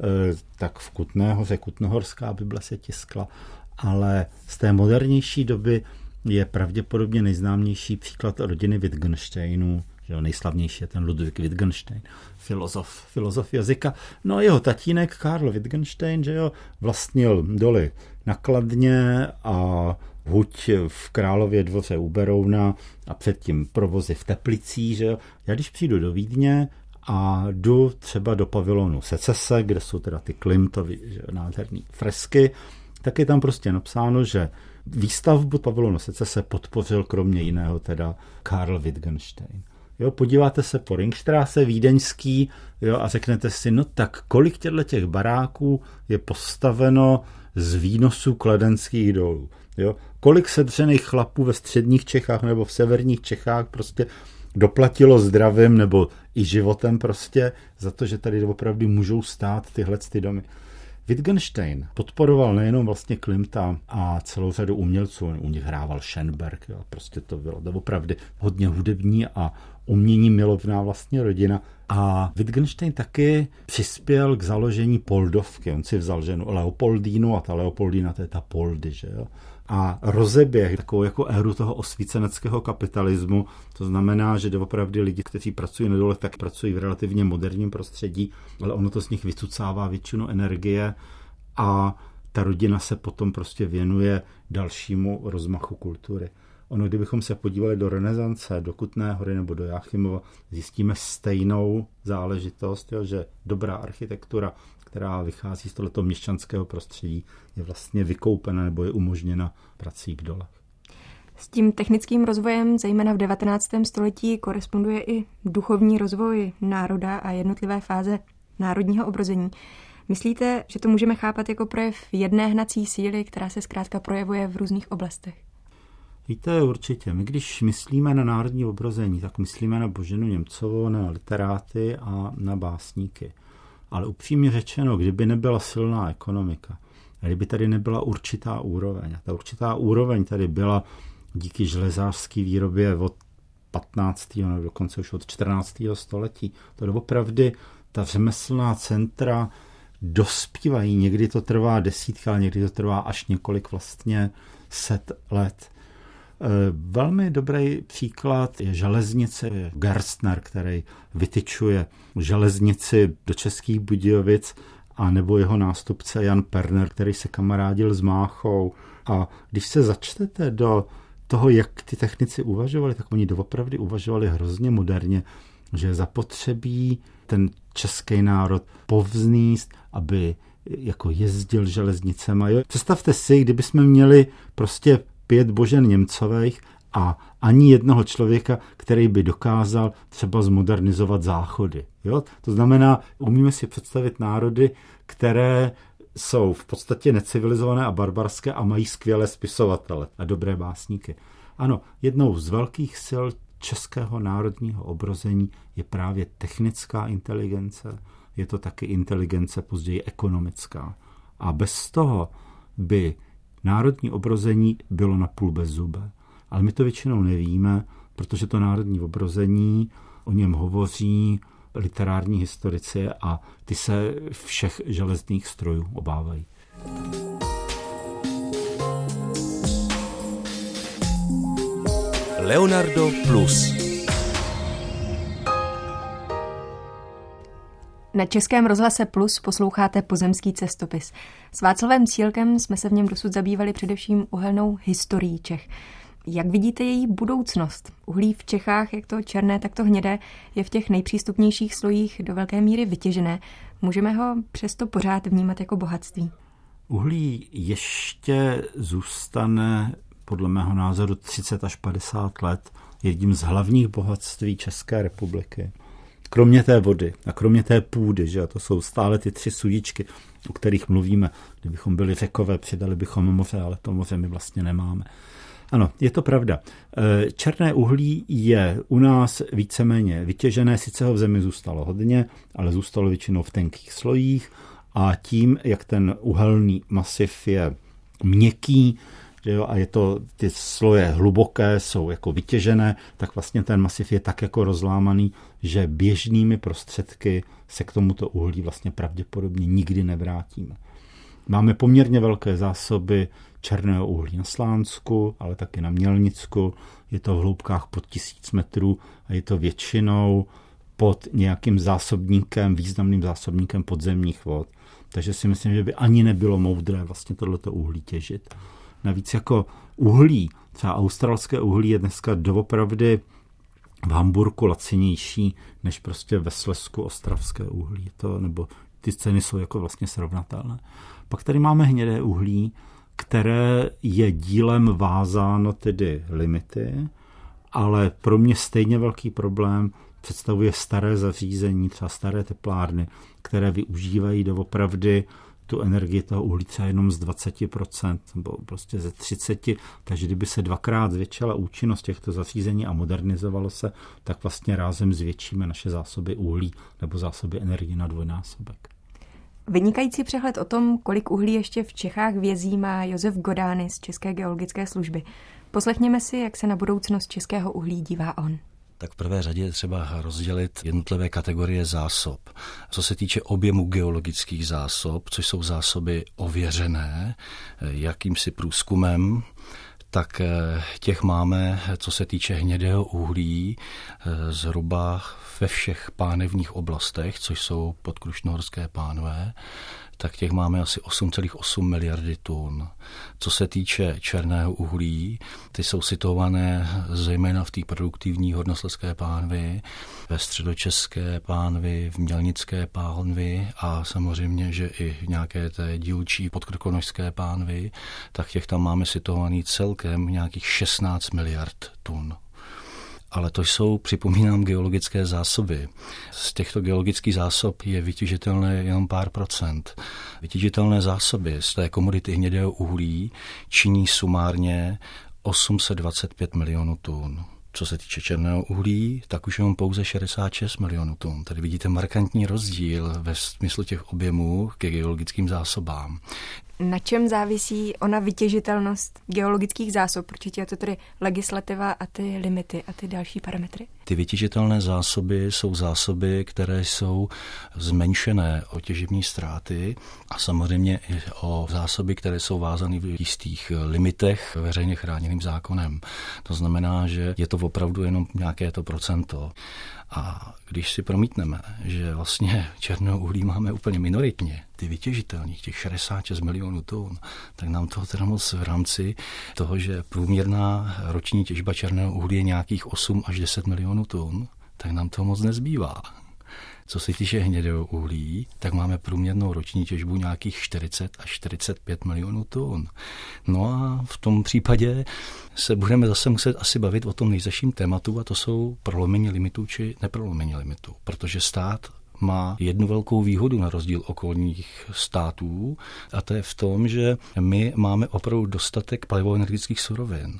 tak v Kutné Hoře, Kutnohorská Bible se tiskla, ale z té modernější doby je pravděpodobně nejznámější příklad rodiny Wittgensteinů, že jo, nejslavnější je ten Ludwig Wittgenstein, filozof, filozof jazyka. No a jeho tatínek Karl Wittgenstein, že jo, vlastnil doly na Kladně a huť v Králově dvoře u Berouna a předtím provozy v Teplicích, že jo. Já když přijdu do Vídně a jdu třeba do pavilonu Secese, kde jsou teda ty Klimtovy, že jo, nádherný fresky, tak je tam prostě napsáno, že výstavbu pavilonu Secese podpořil kromě jiného teda Karl Wittgenstein. Jo, podíváte se po Ringstraße vídeňský, jo, a řeknete si, no tak kolik těchto těch baráků je postaveno z výnosů kladenských dolů. Jo? Kolik sedřených chlapů ve středních Čechách nebo v severních Čechách prostě doplatilo zdravím nebo i životem prostě za to, že tady opravdu můžou stát tyhle ty domy. Wittgenstein podporoval nejenom vlastně Klimta a celou řadu umělců, u nich hrával Schönberg, jo, prostě to bylo opravdu hodně hudební a umění milovná vlastně rodina. A Wittgenstein taky přispěl k založení Poldovky. On si vzal ženu Leopoldínu a ta Leopoldína, to je ta Poldy, že jo. A rozeběh takovou jako éru toho osvíceneckého kapitalismu, to znamená, že doopravdy lidi, kteří pracují na dolech, tak pracují v relativně moderním prostředí, ale ono to z nich vycucává většinu energie a ta rodina se potom prostě věnuje dalšímu rozmachu kultury. Ono, kdybychom se podívali do renesance, do Kutné Hory nebo do Jáchymova, zjistíme stejnou záležitost, jo, že dobrá architektura, která vychází z tohoto měšťanského prostředí, je vlastně vykoupena nebo je umožněna prací v dolech. S tím technickým rozvojem, zejména v devatenáctém století, koresponduje i duchovní rozvoj národa a jednotlivé fáze národního obrození. Myslíte, že to můžeme chápat jako projev jedné hnací síly, která se zkrátka projevuje v různých oblastech? Víte, určitě. My když myslíme na národní obrození, tak myslíme na Boženu Němcovou, na literáty a na básníky. Ale upřímně řečeno, kdyby nebyla silná ekonomika, a kdyby tady nebyla určitá úroveň, a ta určitá úroveň tady byla díky železářské výrobě od patnáctého nebo dokonce už od čtrnáctého století, to doopravdy ta řemeslná centra dospívají, někdy to trvá desítka, ale někdy to trvá až několik vlastně set let. Velmi dobrý příklad je železnice Gerstner, který vytyčuje železnici do Českých Budějovic, a nebo jeho nástupce Jan Perner, který se kamarádil s Máchou. A když se začtete do toho, jak ty technici uvažovali, tak oni doopravdy uvažovali hrozně moderně, že zapotřebí ten český národ povznést, aby jako jezdil železnicema. Jo? Představte si, kdybychom měli prostě pět Božen Němcových a ani jednoho člověka, který by dokázal třeba zmodernizovat záchody. Jo? To znamená, umíme si představit národy, které jsou v podstatě necivilizované a barbarské a mají skvělé spisovatele a dobré básníky. Ano, jednou z velkých sil českého národního obrození je právě technická inteligence, je to taky inteligence později ekonomická. A bez toho by národní obrození bylo napůl bez zube. Ale my to většinou nevíme, protože to národní obrození, o něm hovoří literární historici a ty se všech železných strojů obávají. Leonardo Plus. Na Českém rozhlase Plus posloucháte Pozemský cestopis. S Václavem Cílkem jsme se v něm dosud zabývali především uhelnou historií Čech. Jak vidíte její budoucnost? Uhlí v Čechách, jak to černé, tak to hnědé, je v těch nejpřístupnějších slojích do velké míry vytěžené. Můžeme ho přesto pořád vnímat jako bohatství? Uhlí ještě zůstane podle mého názoru třicet až padesát let jedním z hlavních bohatství České republiky. Kromě té vody a kromě té půdy, že to jsou stále ty tři sudičky, o kterých mluvíme. Kdybychom byli řekové, přidali bychom moře, ale to moře my vlastně nemáme. Ano, je to pravda. Černé uhlí je u nás víceméně vytěžené, sice ho v zemi zůstalo hodně, ale zůstalo většinou v tenkých slojích a tím, jak ten uhelný masiv je měkký, jo, a je to, ty sloje hluboké, jsou jako vytěžené, tak vlastně ten masiv je tak jako rozlámaný, že běžnými prostředky se k tomuto uhlí vlastně pravděpodobně nikdy nevrátíme. Máme poměrně velké zásoby černého uhlí na Slánsku, ale taky na Mělnicku. Je to v hloubkách pod tisíc metrů a je to většinou pod nějakým zásobníkem, významným zásobníkem podzemních vod. Takže si myslím, že by ani nebylo moudré vlastně tohleto uhlí těžit. Navíc jako uhlí, třeba australské uhlí je dneska doopravdy v Hamburku lacinější než prostě ve Slezsku ostravské uhlí. To, nebo ty ceny jsou jako vlastně srovnatelné. Pak tady máme hnědé uhlí, které je dílem vázáno tedy limity, ale pro mě stejně velký problém představuje staré zařízení, třeba staré teplárny, které využívají doopravdy tu energii toho uhlí třeba jenom z dvacet procent nebo prostě ze třicet procent, takže kdyby se dvakrát zvětšila účinnost těchto zařízení a modernizovalo se, tak vlastně rázem zvětšíme naše zásoby uhlí nebo zásoby energie na dvojnásobek. Vynikající přehled o tom, kolik uhlí ještě v Čechách vězí, má Josef Godány z České geologické služby. Poslechněme si, jak se na budoucnost českého uhlí dívá on. Tak v prvé řadě je třeba rozdělit jednotlivé kategorie zásob. Co se týče objemu geologických zásob, což jsou zásoby ověřené jakýmsi průzkumem, tak těch máme, co se týče hnědého uhlí, zhruba ve všech pánevních oblastech, což jsou podkrušnohorské pánve, tak těch máme asi osm celá osm miliardy tun. Co se týče černého uhlí, ty jsou situované zejména v té produktivní hornoslezské pánvi, ve středočeské pánvi, v mělnické pánvi a samozřejmě, že i v nějaké té dílčí podkrkonošské pánvi, tak těch tam máme situovaný celkem nějakých šestnáct miliard tun. Ale to jsou, připomínám, geologické zásoby. Z těchto geologických zásob je vytěžitelné jenom pár procent. Vytěžitelné zásoby z té komodity hnědého uhlí činí sumárně osm set dvacet pět milionů tun. Co se týče černého uhlí, tak už jenom pouze šedesát šest milionů tun. Tady vidíte markantní rozdíl ve smyslu těch objemů ke geologickým zásobám. Na čem závisí ona vytěžitelnost geologických zásob? Určitě je to tedy legislativa a ty limity a ty další parametry? Ty vytěžitelné zásoby jsou zásoby, které jsou zmenšené o těžební ztráty a samozřejmě i o zásoby, které jsou vázány v jistých limitech veřejně chráněným zákonem. To znamená, že je to opravdu jenom nějaké to procento. A když si promítneme, že vlastně černého uhlí máme úplně minoritně, ty vytěžitelných, těch šedesát šest milionů tun, tak nám toho teda moc v rámci toho, že průměrná roční těžba černého uhlí je nějakých osm až deset milionů tun, tak nám toho moc nezbývá. Co se týče hnědého uhlí, tak máme průměrnou roční těžbu nějakých čtyřicet až čtyřicet pět milionů tun. No a v tom případě se budeme zase muset asi bavit o tom nejzaším tématu a to jsou prolomení limitů či neprolomení limitů, protože stát má jednu velkou výhodu na rozdíl okolních států a to je v tom, že my máme opravdu dostatek palivoenergetických surovin.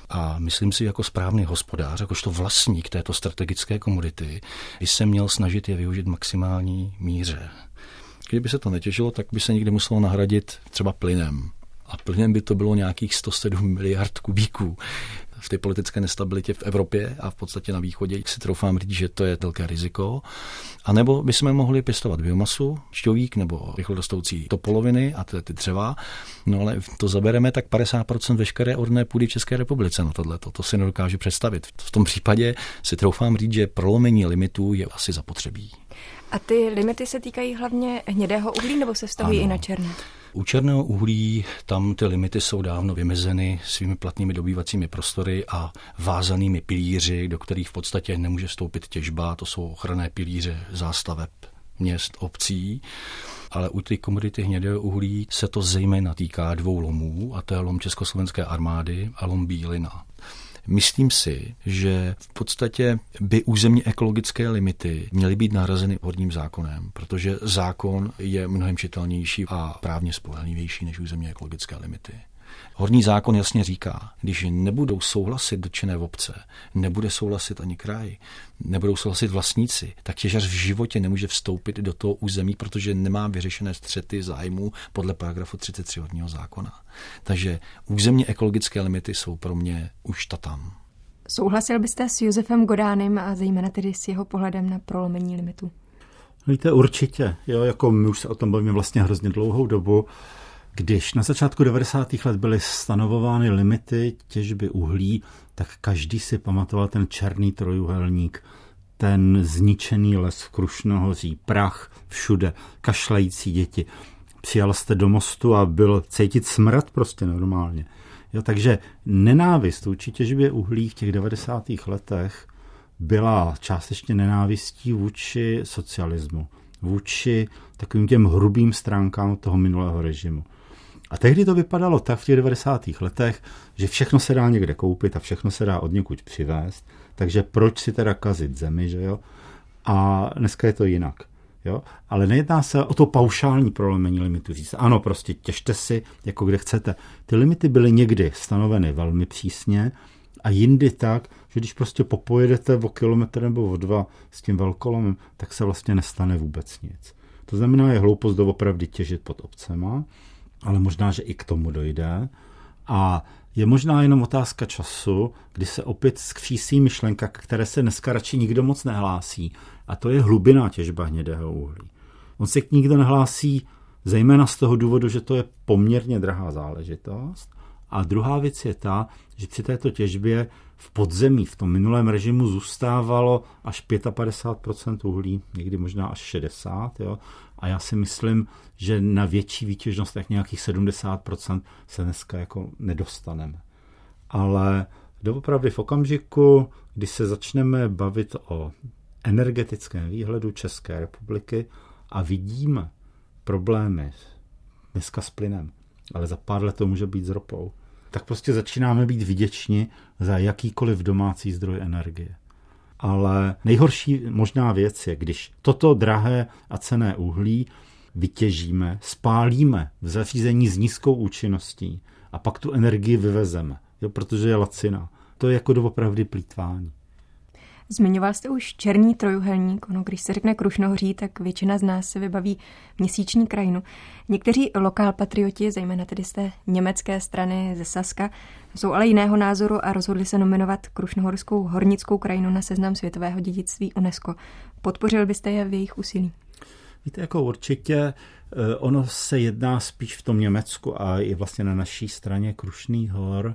A myslím si, jako správný hospodář, jakožto vlastník této strategické komodity, by se měl snažit je využít v maximální míře. Kdyby se to netěžilo, tak by se někde muselo nahradit třeba plynem. A plynem by to bylo nějakých sto sedm miliard kubíků. V té politické nestabilitě v Evropě a v podstatě na východě si troufám říct, že to je velké riziko. A nebo bychom mohli pěstovat biomasu, šťovík nebo rychle rostoucí topoloviny a ty dřeva. No ale to zabereme tak padesát procent veškeré orné půdy v České republice na tohleto. To si nedokážu představit. V tom případě si troufám říct, že prolomení limitů je asi zapotřebí. A ty limity se týkají hlavně hnědého uhlí nebo se vztahují i na černé? U černého uhlí tam ty limity jsou dávno vymezeny svými platnými dobývacími prostory a vázanými pilíři, do kterých v podstatě nemůže vstoupit těžba. To jsou ochranné pilíře zástaveb měst, obcí. Ale u té komodity hnědého uhlí se to zejména týká dvou lomů, a to je lom Československé armády a lom Bílina. Myslím si, že v podstatě by územně ekologické limity měly být nahrazeny horním zákonem, protože zákon je mnohem čitelnější a právně spolehlivější než územně ekologické limity. Horní zákon jasně říká, když nebudou souhlasit dotčené obce, nebude souhlasit ani kraj, nebudou souhlasit vlastníci, tak těžař v životě nemůže vstoupit do toho území, protože nemá vyřešené střety zájmů podle paragrafu třicet tři horního zákona. Takže územně ekologické limity jsou pro mě už tam. Souhlasil byste s Josefem Godánem a zejména tedy s jeho pohledem na prolomení limitů? Víte, určitě. Jo, jako my už se o tom bavíme vlastně hrozně dlouhou dobu. Když na začátku devadesátých let byly stanovovány limity těžby uhlí, tak každý si pamatoval ten černý trojúhelník, ten zničený les v Krušnohoří, prach všude, kašlající děti. Přijal jste do Mostu a byl cítit smrad prostě normálně. Jo, takže nenávist vůči těžbě uhlí v těch devadesátých letech byla částečně nenávistí vůči socialismu, vůči takovým těm hrubým stránkám toho minulého režimu. A tehdy to vypadalo tak v těch devadesátých letech, že všechno se dá někde koupit a všechno se dá odněkud přivést, takže proč si teda kazit zemi, že jo? A dneska je to jinak. Jo? Ale nejedná se o to paušální prolomení limitů. Říct, ano, prostě těžte si, jako kde chcete. Ty limity byly někdy stanoveny velmi přísně a jindy tak, že když prostě popojedete o kilometr nebo o dva s tím velkolomem, tak se vlastně nestane vůbec nic. To znamená, je hloupost doopravdy těžit pod obcema, ale možná, že i k tomu dojde. A Je možná jenom otázka času, kdy se opět skřísí myšlenka, které se dneska radši nikdo moc nehlásí, a to je hlubinná těžba hnědého uhlí. On se k nikdo nehlásí zejména z toho důvodu, že to je poměrně drahá záležitost. A druhá věc je ta, že při této těžbě v podzemí v tom minulém režimu zůstávalo až padesát pět procent uhlí, někdy možná až šedesát procent. Jo? A já si myslím, že na větší výtěžnost, tak nějakých sedmdesát procent se dneska jako nedostaneme. Ale doopravdy v okamžiku, kdy se začneme bavit o energetickém výhledu České republiky a vidíme problémy dneska s plynem, ale za pár let to může být s ropou, tak prostě začínáme být vděční za jakýkoliv domácí zdroj energie. Ale nejhorší možná věc je, když toto drahé a cenné uhlí vytěžíme, spálíme v zařízení s nízkou účinností a pak tu energii vyvezeme, jo, protože je laciná. To je jako doopravdy plýtvání. Zmiňoval jste už černý trojúhelník. Ono, když se řekne Krušnohoří, tak většina z nás se vybaví měsíční krajinu. Někteří lokálpatrioti, zejména tedy z té německé strany ze Saska, jsou ale jiného názoru a rozhodli se nominovat Krušnohorskou hornickou krajinu na seznam světového dědictví UNESCO. Podpořil byste je v jejich úsilí? Víte, jako určitě ono se jedná spíš v tom Německu a i vlastně na naší straně Krušných hor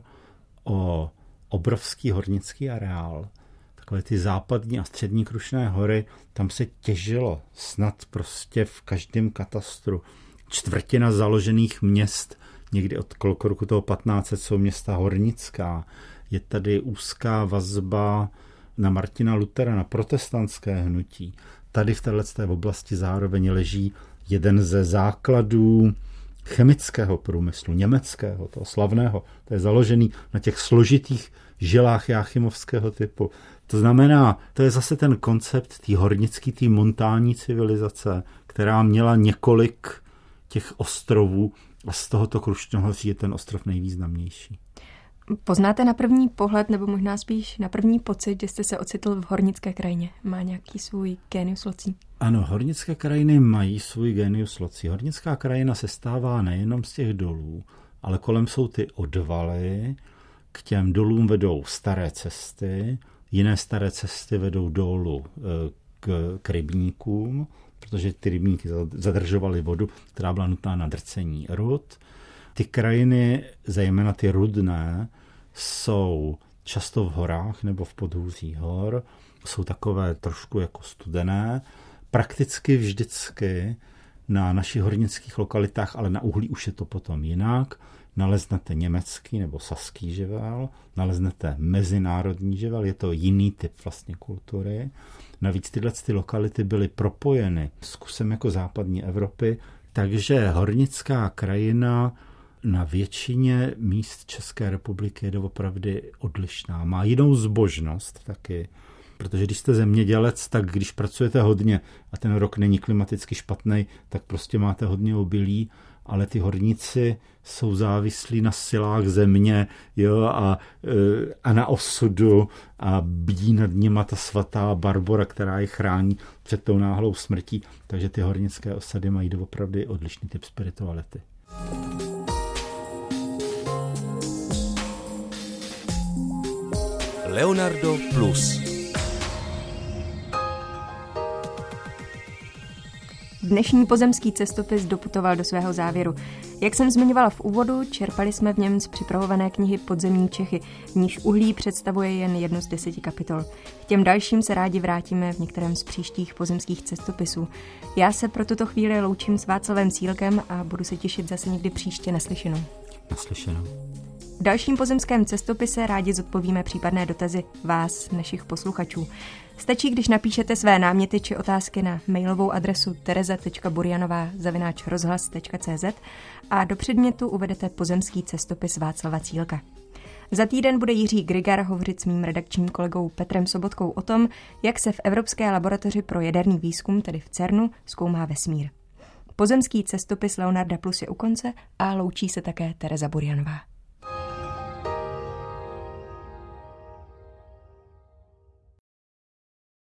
o obrovský hornický areál. Takové ty západní a střední Krušné hory, tam se těžilo snad prostě v každém katastru. Čtvrtina založených měst, někdy od kolko roku toho patnáct set jsou města hornická. Je tady úzká vazba na Martina Luthera, na protestantské hnutí. Tady v této oblasti zároveň leží jeden ze základů chemického průmyslu, německého, toho slavného. To je založený na těch složitých žilách jáchymovského typu. To znamená, to je zase ten koncept té hornické, té montánní civilizace, která měla několik těch ostrovů a z tohoto Krušnohoří je ten ostrov nejvýznamnější. Poznáte na první pohled, nebo možná spíš na první pocit, že jste se ocitl v hornické krajině? Má nějaký svůj génius loci? Ano, hornické krajiny mají svůj génius loci. Hornická krajina se stává nejenom z těch dolů, ale kolem jsou ty odvaly, k těm dolům vedou staré cesty, jiné staré cesty vedou dolů k, k rybníkům, protože ty rybníky zadržovaly vodu, která byla nutná na drcení rud. Ty krajiny, zejména ty rudné, jsou často v horách nebo v podhůří hor, jsou takové trošku jako studené. Prakticky vždycky na našich hornických lokalitách, ale na uhlí už je to potom jinak, naleznete německý nebo saský živel, naleznete mezinárodní živel, je to jiný typ vlastně kultury. Navíc tyhle ty lokality byly propojeny s kusem jako západní Evropy, takže hornická krajina na většině míst České republiky je doopravdy odlišná. Má jinou zbožnost taky, protože když jste zemědělec, tak když pracujete hodně a ten rok není klimaticky špatný, tak prostě máte hodně obilí, ale ty horníci jsou závislí na silách země, jo, a, a na osudu a bdí nad nima ta svatá Barbora, která je chrání před tou náhlou smrtí, takže ty hornické osady mají doopravdy odlišný typ spirituality. Leonardo Plus. Dnešní pozemský cestopis doputoval do svého závěru. Jak jsem zmiňovala v úvodu, čerpali jsme v něm z připravované knihy Podzemní Čechy, v níž uhlí představuje jen jednu z deseti kapitol. K těm dalším se rádi vrátíme v některém z příštích pozemských cestopisů. Já se pro tuto chvíli loučím s Václavem Cílkem a budu se těšit zase někdy příště naslyšenou. Naslyšenou. V dalším pozemském cestopise rádi zodpovíme případné dotazy vás, našich posluchačů. Stačí, když napíšete své náměty či otázky na mailovou adresu tereza tečka burjanová zavináč rozhlas tečka cé zet a do předmětu uvedete pozemský cestopis Václava Cílka. Za týden bude Jiří Grigar hovořit s mým redakčním kolegou Petrem Sobotkou o tom, jak se v Evropské laboratoři pro jaderný výzkum, tedy v CERNu, zkoumá vesmír. Pozemský cestopis Leonarda Plus je u konce a loučí se také Tereza Burjanová.